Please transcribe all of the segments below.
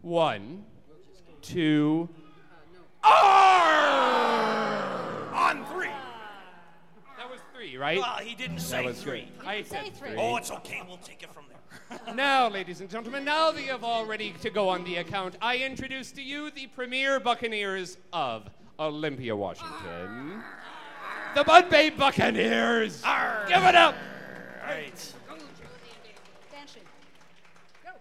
1, 2, Arr! On 3. That was 3, right? Well, he didn't say That was 3. good. I said 3. Oh, it's okay. We'll take it from there. Now, ladies and gentlemen, now that you've all ready to go on the account, I introduce to you the premier Buccaneers of Olympia, Washington. The Bud Bay Buccaneers! Arr! Give it up! All right. Banshee. Go.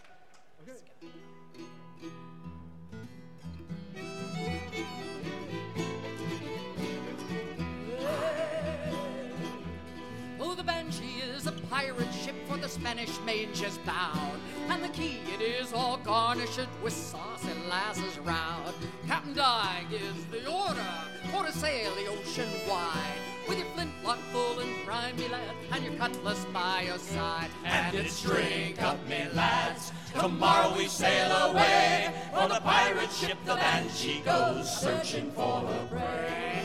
Oh, the Banshee is a pirate ship for the Spanish main just bound, and the key it is all garnished with saucy lasses round. Captain Di gives the order for to sail the ocean wide, with your flintlock full and prime, me lad, and your cutlass by your side. And it's drink up, me lads. Tomorrow we sail away. On the pirate ship, the Banshee goes searching for her prey.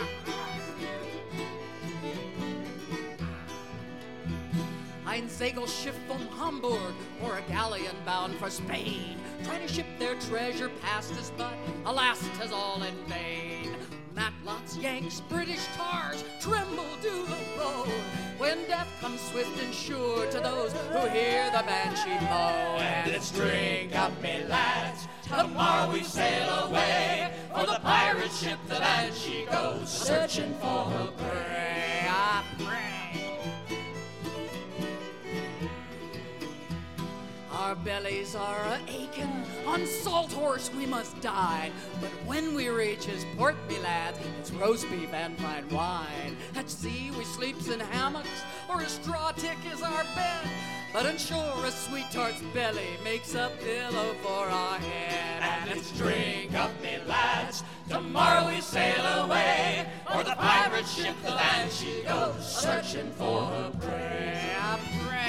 Ein Segelschiff from Hamburg or a galleon bound for Spain, trying to ship their treasure past us, but alas, 'tis all in vain. Matlocks, Yanks, British tars tremble to the bone when death comes swift and sure to those who hear the Banshee moan. And it's drink up, me lads. Tomorrow we sail away. For the pirate ship, the Banshee goes searching for her prey. I pray. Our bellies are a-aching, on salt horse we must dine. But when we reach his port, me lads, it's roast beef and fine wine. At sea we sleeps in hammocks, or a straw tick is our bed. But on shore a sweetheart's belly makes a pillow for our head. And it's drink up, me lads. Tomorrow we sail away. For the pirate ship, the Banshee goes searching for her prey. I pray.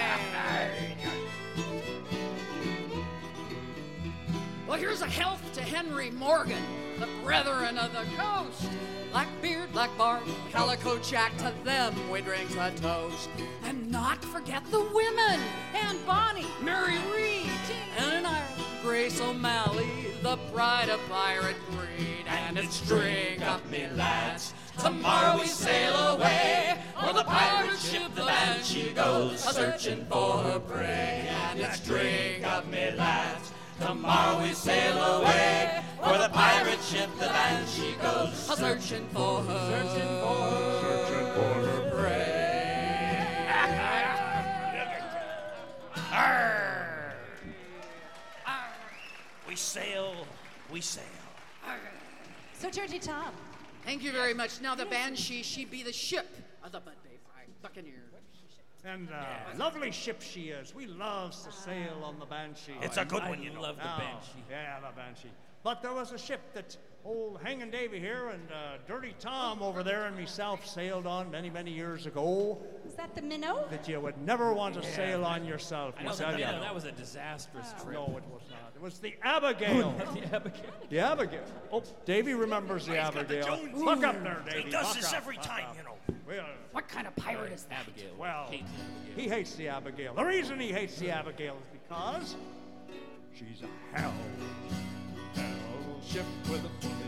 Well, here's a health to Henry Morgan, the brethren of the coast. Blackbeard, Black Bart, Calico Jack, to them we drink a toast. And not forget the women, Anne Bonny, Mary Read, and in Ireland, Grace O'Malley, the pride of pirate greed. And it's drink up, me lads. Tomorrow we sail away. For the pirate ship, the Banshee goes searching for her prey. And it's drink up, me lads. Tomorrow we sail away. For the pirate ship, the Banshee goes searching for her prey. Arr! We sail, we sail. So, Dirty Tom. Thank you very much. Now the Banshee, she be the ship of the Bud Bay Buccaneers. And lovely ship she is. We loves to sail on the Banshee. It's a good one, you know. love the Banshee. Yeah, the Banshee. But there was a ship that old Hangin' Davy here and Dirty Tom over there and myself sailed on many, many years ago Is that the minnow? that you would never want to sail on yourself. I know tell ya. that was a disastrous trip. No, it was not. It was the Abigail. The Abigail. Oh, Davy remembers the Abigail. Look up there, Davy. He does Look this up, every look time, up. you know. Well, What kind of pirate is that? Abigail. Well, Hates Abigail. he hates the Abigail. The reason he hates the Abigail is because she's a hell ship with a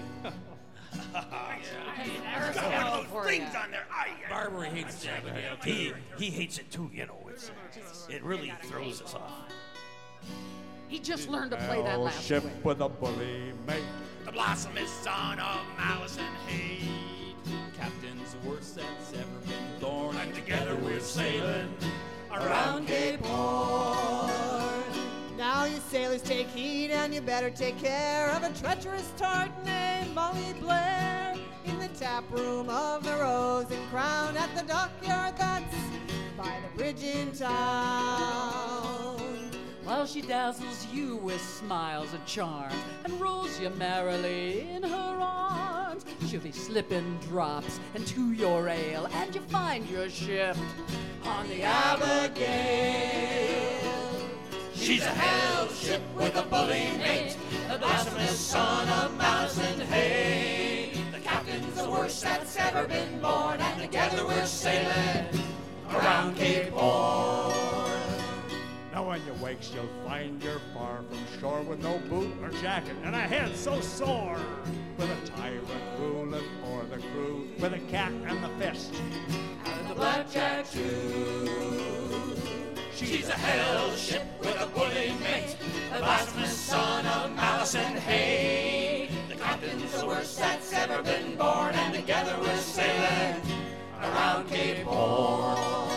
Got one of those things on there. Barbara hates Abigail. He hates it too, you know. It really throws us off. He just learned to play that hell last ship way. with a bully mate. The blossom is son of malice and hate. Captain's worst that's ever been born. And together we're sailing Around Cape Horn. Now you sailors take heed and you better take care of a treacherous tart named Molly Blair in the tap room of the Rose and Crown at the dockyard that's by the bridge in town. While she dazzles you with smiles and charms and rolls you merrily in her arms, she'll be slipping drops into your ale and you find your ship on the Abigail. She's a hell ship with a bully mate. The blossom is son of malice and hate. The captain's the worst that's ever been born. And together we're sailing around Cape Horn. Now when you wakes, you'll find you're far from shore with no boot or jacket, and a head so sore, with a tyrant ruling o'er the crew, with a cat and the fist, And the blackjack too. She's a hell ship with a bully mate, the blasphemous son of malice and hate. The captain's the worst that's ever been born, and together we're sailing around Cape Horn.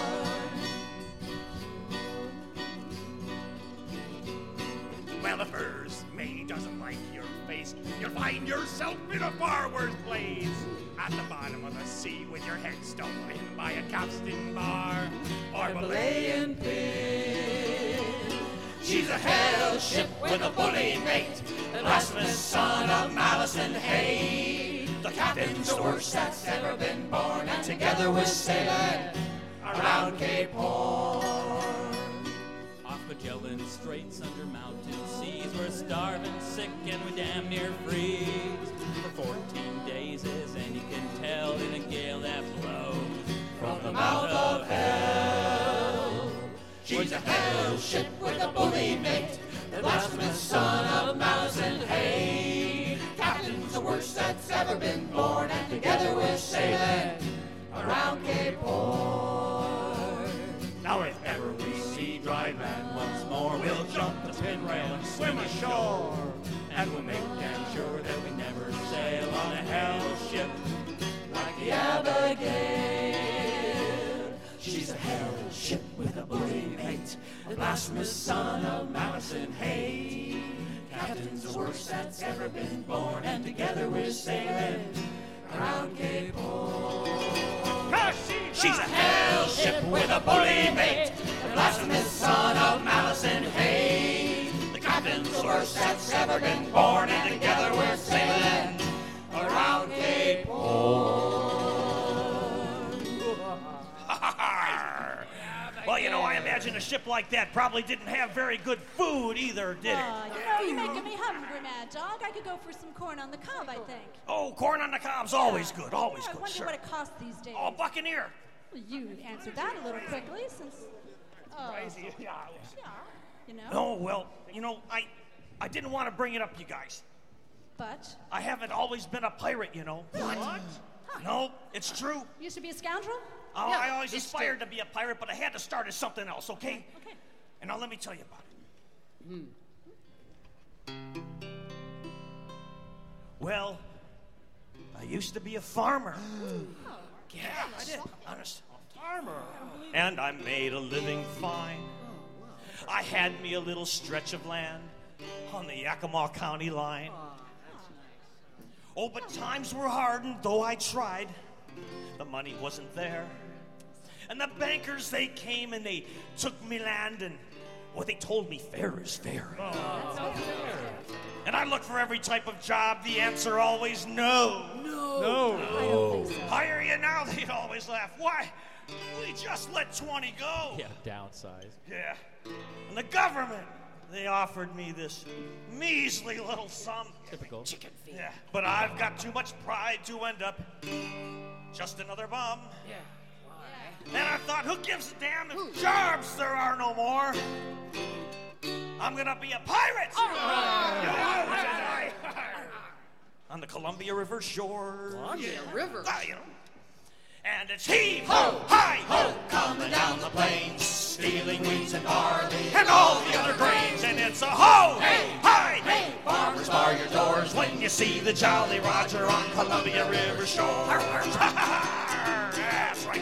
Well, if first mate doesn't like your face, you'll find yourself in a far worse place. At the bottom of the sea with your head stolen by a capstan bar or Malayan pin. She's a hell ship with a bully mate, the blasphemous son of malice and hate. The captain's the worst that's ever been born, and together we're sailing around Cape Horn. Off Magellan Straits under mountain seas, we're starving, sick, and we damn near freeze. For 14 days, as any can tell, in a gale that blows From the mouth of hell. She's a hell ship with a bully mate, the blasphemous son of malice and hate. Captain's the worst that's ever been born, and together we're sailing around Cape Horn. Now if ever we see dry land once more, we'll jump the pin rail and swim ashore. and we'll make damn sure that we never sail on a hell ship like the Abigail. She's a hell ship with a bully mate, the blasphemous son of malice and hate. Captain's the worst that's ever been born, and together we're sailing around Cape Horn. She's a hell ship with a bully mate, the blasphemous son of malice and hate. The captain's the worst that's ever been born, and together we're sailing around Cape Horn. Well, you know, I imagine a ship like that probably didn't have very good food either, did it? You're making me hungry, Mad Dog. I could go for some corn on the cob, I think. Oh, corn on the cob's always good, always I good, wonder sure. what it costs these days. Oh, Buccaneer. Well, you answered that a little quickly, since... Oh, Crazy. Yeah. you know. No, well, you know, I didn't want to bring it up, you guys. But I haven't always been a pirate, you know. What? No, it's true. You used to be a scoundrel? Oh, I always aspired to be a pirate, but I had to start as something else, okay? Okay. And now let me tell you about it. Well, I used to be a farmer. Yeah, I did. Honest. Farmer. And I made a living fine. I had me a little stretch of land on the Yakima County line. Oh, but times were hard, and though I tried, the money wasn't there. And the bankers, they came and they took me land, and well, they told me fair is fair. And I looked for every type of job. The answer always no. No. I don't think so. Hire you now, they'd always laugh. Why? We just let 20 go. Yeah, downsize. Yeah. And the government, they offered me this measly little sum. Typical. Chicken feed. Yeah. But I've got too much pride to end up just another bum. Yeah. And I thought, who gives a damn if jobs there are no more? I'm gonna be a pirate! On the Columbia River shore. Columbia River? You know. And it's heave-ho, hi-ho, coming down the plains, stealing wheat and barley, and all the other grains. And it's a ho, Hey, hi, hey, farmers, bar your doors when you see the Jolly Roger on Columbia River shore. That's right.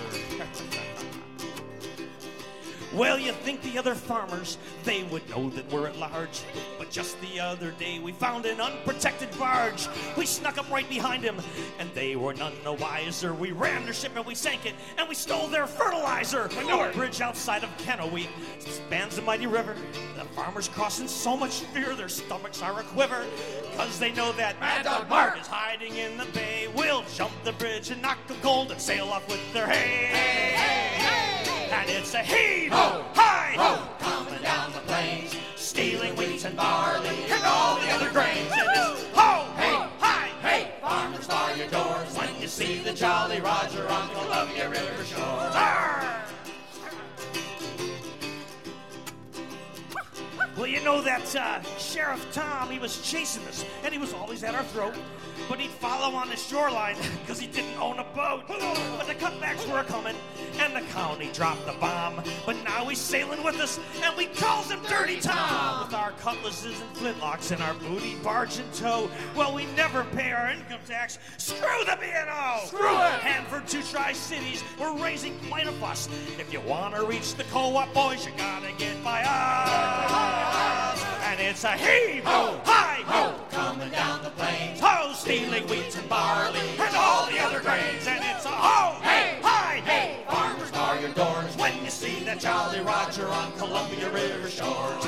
Well, you think the other farmers, they would know that we're at large. But just the other day, we found an unprotected barge. We snuck up right behind him, and they were none the wiser. We rammed their ship and we sank it, and we stole their fertilizer. Our bridge outside of Kennewick spans the mighty river. The farmers cross in so much fear, their stomachs are a-quiver. Because they know that Mad Dog Mark is hiding in the bay. We'll jump the bridge and knock the gold and sail off with their hay. And it's a heave-ho, hi-ho, coming down the plains, stealing wheat and barley, and all the other grains. And it's ho, Hey, hi, hey, farmers, bar your doors when you see the Jolly Roger on Columbia River shore. Arr! Well, you know that Sheriff Tom, he was chasing us, and he was always at our throat. But he'd follow on the shoreline because he didn't own a boat. But the cutbacks were coming, and the county dropped the bomb. But now he's sailing with us, and we calls him Dirty Tom. With our cutlasses and flintlocks and our booty barge in tow. Well, we never pay our income tax. Screw the B&O! Screw it! Hanford to Tri-Cities, we're raising quite a fuss. If you want to reach the co-op, boys, you gotta get by us. And it's a heave-ho, hi-ho, Coming down the plains, ho, stealing wheat and barley and all the other grains. And it's a ho, Hey, hi, hey, farmers, bar your doors when you see that Jolly Roger on Columbia River shores.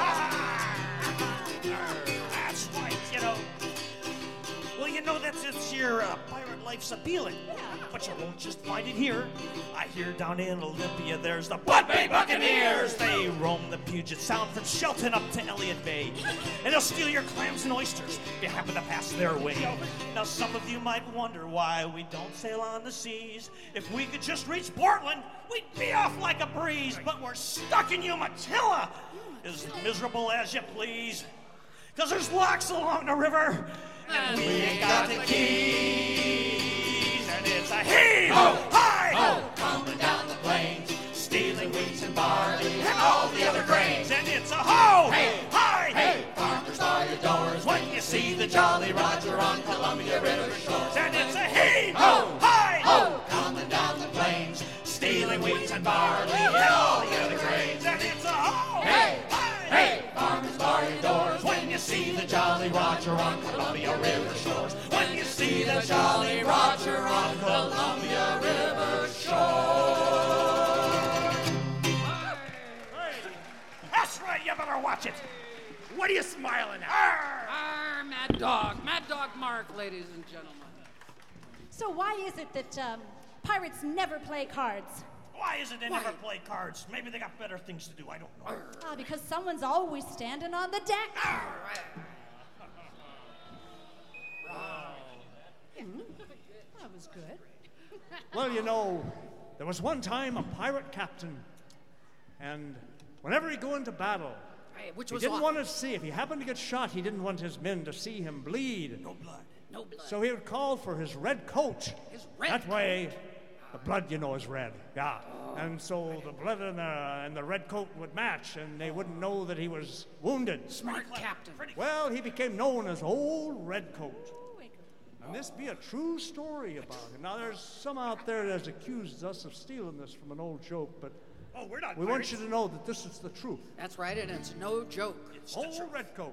That's right, you know. Well, you know that's it's your pirate life's appealing. But you won't just find it here. I hear down in Olympia there's the Bud Bay Buccaneers. They roam the Puget Sound from Shelton up to Elliott Bay. And they'll steal your clams and oysters if you happen to pass their way. Now some of you might wonder why we don't sail on the seas. If we could just reach Portland, we'd be off like a breeze. But we're stuck in Umatilla, as miserable as you please. 'Cause there's locks along the river, and we ain't got the keys. And it's a heave, ho, hi, ho, coming down the plains, stealing wheat and barley and all the other grains. And it's a ho, Hey, hi, hey, farmers, bar your doors when you see the Jolly Roger on Columbia River shores. And it's a heave, Ho, ho, hi, ho, coming down the plains, stealing wheat and barley and all the other grains. And it's a ho, Hey, hi, hey, farmers, bar your doors when you see the Jolly Roger on Columbia River shores. when you see the Jolly Roger on Columbia River shores. That's right, you better watch it. What are you smiling at? Arr, Mad Dog Mark, ladies and gentlemen. So why is it that pirates never play cards? Why is it they never play cards? Maybe they got better things to do. I don't know. Because someone's always standing on the deck. That was good. Well, you know, there was one time a pirate captain, and whenever he'd go into battle, Which he was didn't awful. want to see, if he happened to get shot, he didn't want his men to see him bleed. No blood. No blood. So he would call for his red coat. His red That way, the blood, you know, is red. Yeah. And so the blood and the red coat would match, and they wouldn't know that he was wounded. Smart captain. Well, he became known as Old Redcoat. And this be a true story about him. Now, there's some out there that has accused us of stealing this from an old joke, but Oh, we're not we want pirates. you to know that this is the truth. That's right, and it's no joke. Old Redcoat.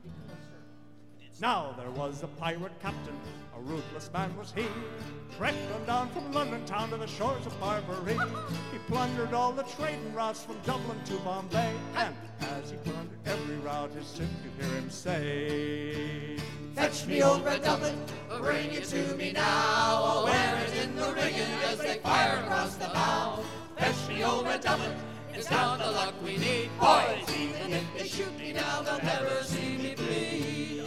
Now there was a pirate captain, a ruthless man was he. Trekked on down from London town to the shores of Barbary. He plundered all the trading routes from Dublin to Bombay. And as he plundered every route, his ship could hear him say, Fetch me old red doublet, bring it to me now. I'll wear it in the rigging as they fire across the bow. Fetch me old red doublet, it's got the luck we need. Boys, even if they shoot me now, they'll never see me bleed.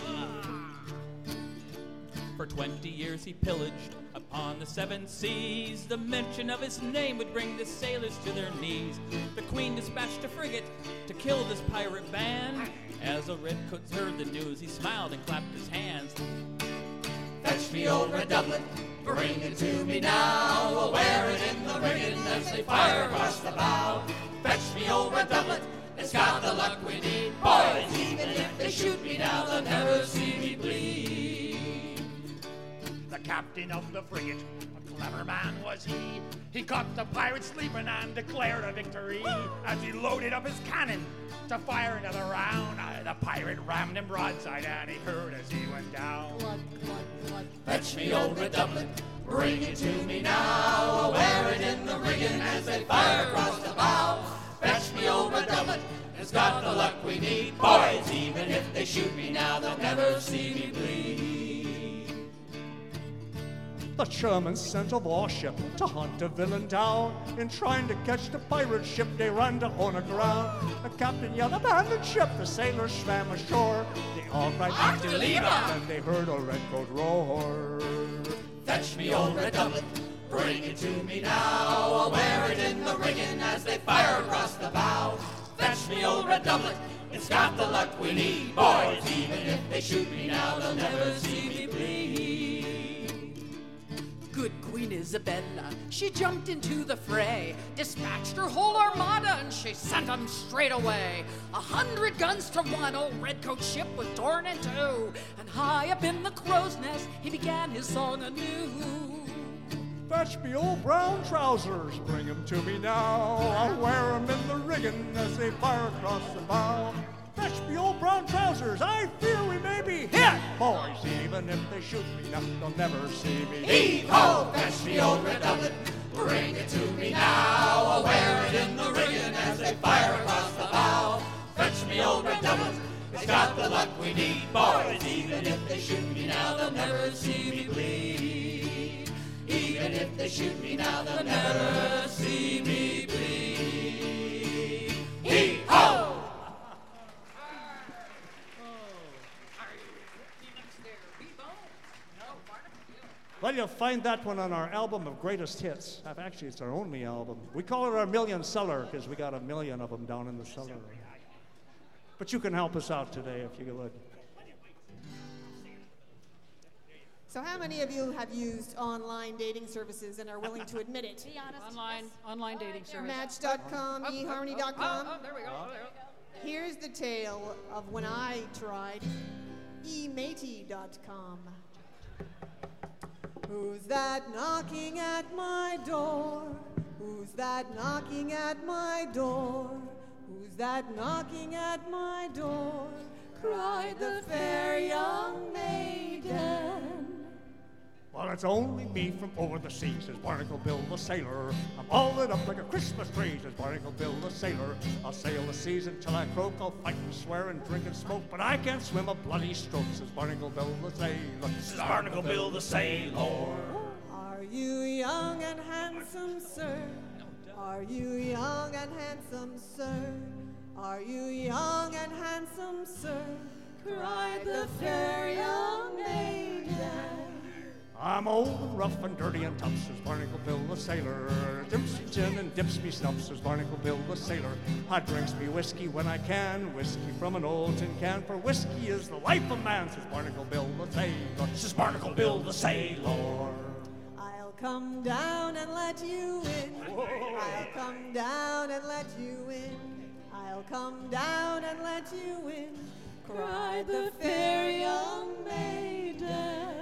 For 20 years he pillaged upon the 7 seas. The mention of his name would bring the sailors to their knees. The Queen dispatched a frigate to kill this pirate band. As the redcoats heard the news, he smiled and clapped his hands. Fetch me old red doublet, bring it to me now. I'll wear it in the rigging as they fire across the bow. Fetch me old red doublet, it's got the luck we need. Boys, even if they shoot me now, they'll never see me bleed. The captain of the frigate, a clever man was he. He caught the pirate sleeping and declared a victory. As he loaded up his cannon to fire another round, the pirate rammed him broadside and he heard as he went down. Blood, blood, blood. Fetch me old red doublet, bring it to me now. I'll wear it in the rigging as they fire across the bow. Fetch me old red doublet, it's got the luck we need. Boys, even if they shoot me now, they'll never see me bleed. The Sherman sent a warship to hunt a villain down. In trying to catch the pirate ship, they ran to own ground. The captain yelled, abandon ship, the sailors swam ashore. They all cried, Out to leave her. and they heard a redcoat roar. Fetch me old red doublet, bring it to me now. I'll wear it in the rigging as they fire across the bow. Fetch me old red doublet, It's got the luck we need, boys. Even if they shoot me now, they'll never see me bleed. Good Queen Isabella, she jumped into the fray, dispatched her whole armada, and she sent 'em straight away. 100 guns to 1, old redcoat ship was torn in two, and high up in the crow's nest, he began his song anew. Fetch me old brown trousers, bring 'em to me now. I'll wear 'em in the rigging as they fire across the bow. Fetch me old brown trousers, I fear we may be hit. Boys, even if they shoot me now, they'll never see me. Heave-ho, fetch me old red doublet, bring it to me now. I'll wear it in the rigging as they fire across the bow. Fetch me old red doublet, it's got the luck we need, boys. Even if they shoot me now, they'll never see me bleed. Even if they shoot me now, they'll never see me bleed. Heave-ho! Well, you'll find that one on our album of greatest hits. Actually, it's our only album. We call it our million seller because we got 1 million of them down in the cellar. But you can help us out today if you would. So how many of you have used online dating services and are willing to admit it? Be honest. Online dating service. Match.com, eharmony.com. Oh, there we go. Here's the tale of when I tried ematey.com. Who's that knocking at my door? Who's that knocking at my door? Who's that knocking at my door? Cried the fair young maiden. Well, it's only me from over the seas, says Barnacle Bill the sailor. I'm all lit up like a Christmas tree, says Barnacle Bill the sailor. I'll sail the seas until I croak, I'll fight and swear and drink and smoke, but I can't swim a bloody stroke, says Barnacle Bill the sailor. Says Barnacle Bill the sailor. Are you young and handsome, sir? Are you young and handsome, sir? Are you young and handsome, sir? Cried the fair young maiden. I'm old and rough and dirty and tough, says Barnacle Bill the sailor. Dips me gin and dips me snuff, says Barnacle Bill the sailor. I drinks me whiskey when I can, whiskey from an old tin can, for whiskey is the life of man, says Barnacle Bill the sailor. Says Barnacle Bill the sailor. I'll come down and let you in. I'll come down and let you in. I'll come down and let you in. Cried the fair young maiden.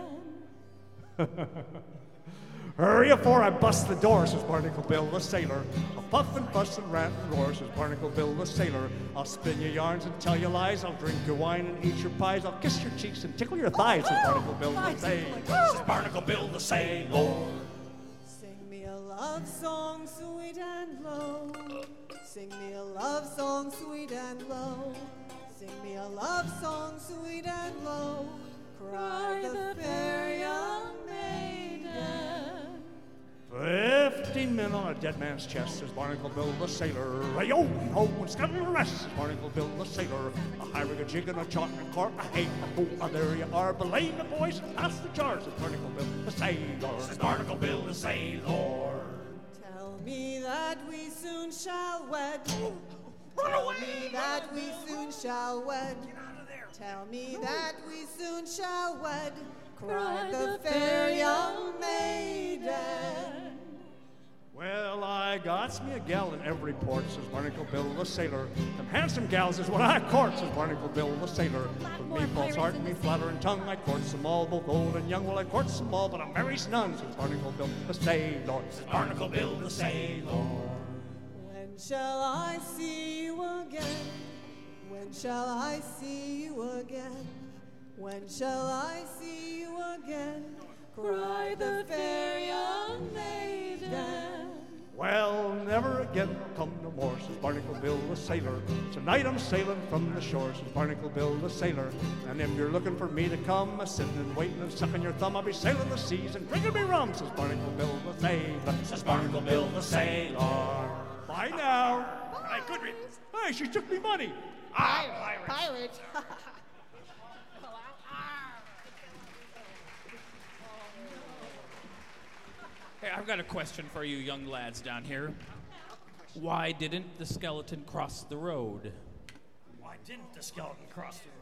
Hurry afore I bust the door, says Barnacle Bill the sailor. I'll puff and fuss and rant and roar, says Barnacle Bill the sailor. I'll spin your yarns and tell you lies. I'll drink your wine and eat your pies. I'll kiss your cheeks and tickle your thighs, says Barnacle Bill the sailor. Says Barnacle Bill the sailor. Sing me a love song sweet and low. Sing me a love song sweet and low. Sing me a love song sweet and low. Cried the fair young maiden. 15 men on a dead man's chest, says Barnacle Bill the sailor. Yo, ho, and scuttle the rest, says Barnacle Bill the sailor. A high rig, a jig, and a chart, and a cart, a hay, a fool, there you are. Belay the boys and pass the jar, says Barnacle Bill the sailor. Says Barnacle Bill the sailor. Tell me that we soon shall wed. Run Tell away! me that we soon shall wed. Tell me that we soon shall wed. Cried the fair young maiden. Well, I got me a gal in every port, says Barnacle Bill the sailor. Them handsome gals is what I court, says Barnacle Bill the sailor. With me false heart and me flattering tongue, I courts them all, both old and young. Well, I courts them all, but I marries none, says Barnacle Bill the sailor. Says Barnacle Bill the sailor. When shall I see you again? When shall I see you again? When shall I see you again? Cried the fair young maiden. Well, never again I'll come no more, says Barnacle Bill the sailor. Tonight I'm sailing from the shore, says Barnacle Bill the sailor. And if you're looking for me to come, sitting and waiting and sucking your thumb, I'll be sailing the seas and drinking me rum, says Barnacle Bill the sailor. Says Barnacle Bill the sailor. Bye now. Hey, good riddance. Hey, she took me money. Pirate. Hey, I've got a question for you young lads down here. Why didn't the skeleton cross the road? Why Didn't the skeleton cross the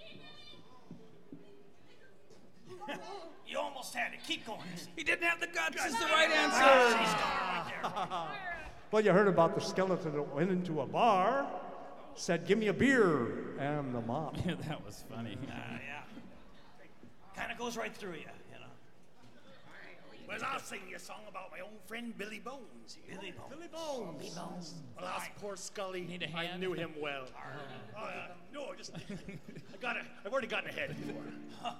room? You almost had it. Keep going. He didn't have the guts. Is the right She's answer. got it right there. Well, you heard about the skeleton that went into a bar, said, "Give me a beer," and the mop. Yeah, that was funny. Yeah. Kind of goes right through you, you know. Well, I'll sing you a song about my old friend Billy Bones. Billy Bones. Billy Bones. Well, that's poor Scully. Need a I hand? knew him well. No, just I've already gotten ahead before.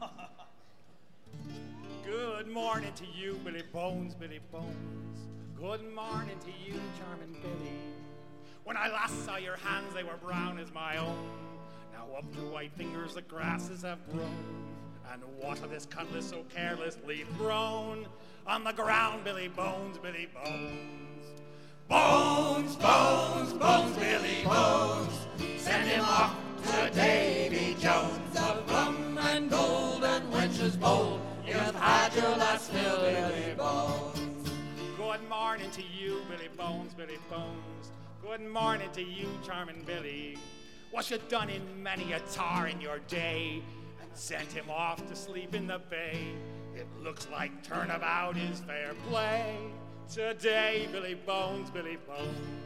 Good morning to you, Billy Bones, Billy Bones. Good morning to you, charming Billy. When I last saw your hands, they were brown as my own. Now up to white fingers the grasses have grown. And what of this cutlass so carelessly thrown on the ground, Billy Bones, Billy Bones? Bones, Bones, Bones, Billy Bones. Send him off to Davy Jones of rum and gold and wenches bold. You've had your last fill, Billy Bones. Good morning to you, Billy Bones, Billy Bones. Good morning to you, charming Billy. What you done in many a tar in your day, and sent him off to sleep in the bay. It looks like turnabout is fair play today, Billy Bones, Billy Bones.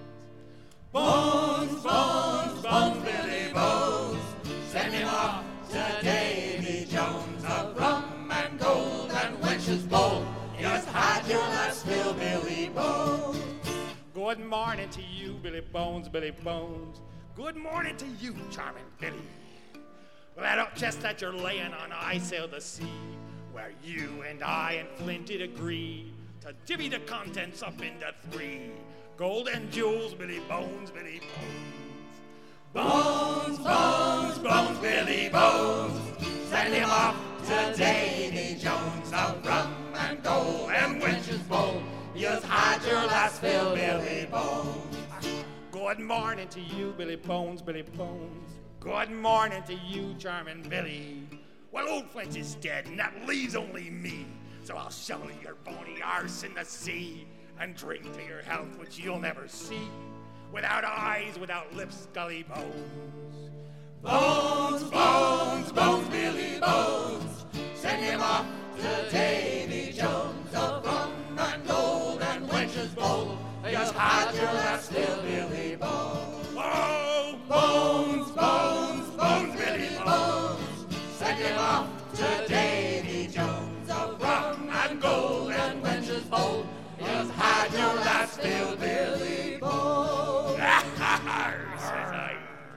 Bones, Bones, Bones, Billy Bones. Send him off to Davy Jones of rum and gold and wenches bold. You've had your last fill, Billy Bones. Good morning to you, Billy Bones, Billy Bones. Good morning to you, charming Billy. Well, that up chest that you're laying on, I sailed the sea, where you and I and Flint did agree to divvy the contents up into three. Gold and jewels, Billy Bones, Billy Bones. Bones, Bones, Bones, Billy Bones. Send him off to Davy Jones of rum and gold and wenches bold. You've had your last fill, Billy Bones. Good morning to you, Billy Bones, Billy Bones. Good morning to you, charming Billy. Well, old Flint is dead, and that leaves only me. So I'll shovel your bony arse in the sea and drink to your health, which you'll never see. Without eyes, without lips, Scully Bones. Bones, Bones, Bones, Billy Bones. Send him off to Davy Jones of rum and gold and wenches bold. You've had your last fill, Billy Bones. Oh, Bones, Bones, Bones, Billy Bones. Send him off to Davy Jones of rum and gold and wenches bold. You've had your last fill, Billy Bones. Says I.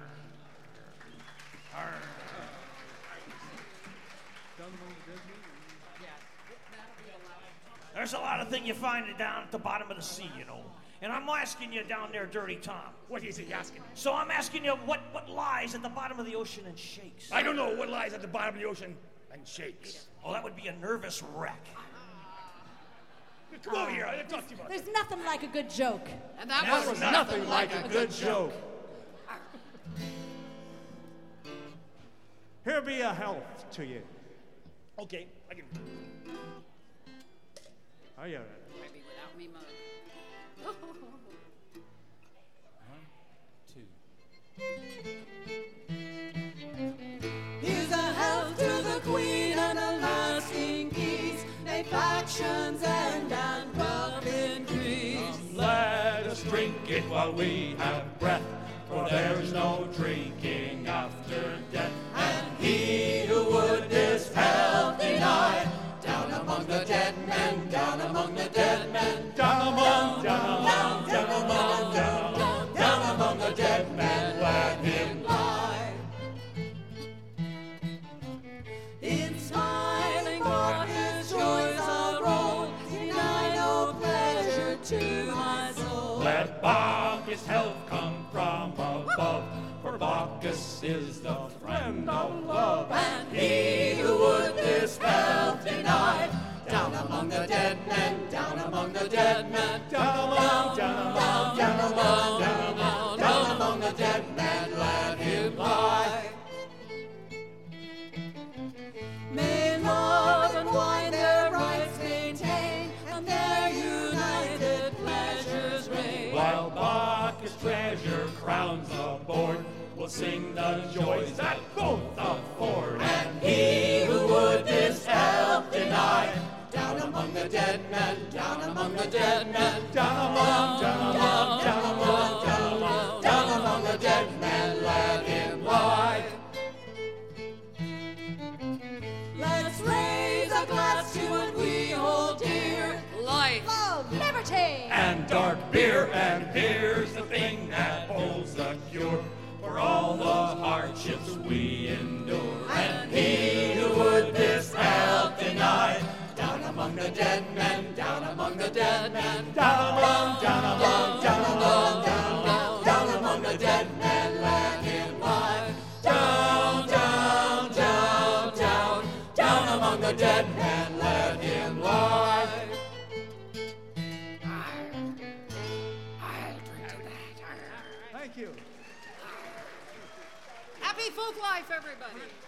There's a lot of things you find down at the bottom of the sea, you know. And I'm asking you down there, Dirty Tom. What is he asking? So I'm asking you what lies at the bottom of the ocean and shakes? I don't know what lies at the bottom of the ocean and shakes. Oh, that would be a nervous wreck. Come over here, I'll talk to you about it. There's nothing like a good joke. And that was nothing like a good joke. Here be a health to you. Okay, I can. Oh, yeah. Maybe without me, mug. 1, 2. Here's a health to the Queen and a lasting peace. May factions end and wealth increase. Let us drink it while we have breath, for there's no drinking after death. And he who would this health deny, down among the dead men, down among the dead men, down among the dead men, let him lie. In smiling for his joys of old, deny no pleasure to my soul. Let Bacchus' health come from above, for Bacchus is the friend of love. And he who would this health deny, down among the dead men, down among the dead men, down among the dead men, let him lie. May love and wine their rights maintain, and their united pleasures reign. While Bacchus' treasure crowns the board, we'll sing the joys that both afford. And he who would this help deny, down among the dead men, down among the dead men, down among the dead men, let him lie. Let's raise a glass to what we hold dear, Life. Love, liberty. And dark beer, and here's the thing that holds the cure for all the hardships we endure. and he who would this help deny, down among the dead men, down among the dead men, down among the dead men, let him lie. Down among the dead men, let him lie. I'll drink to that. Thank you. Happy folk life, everybody.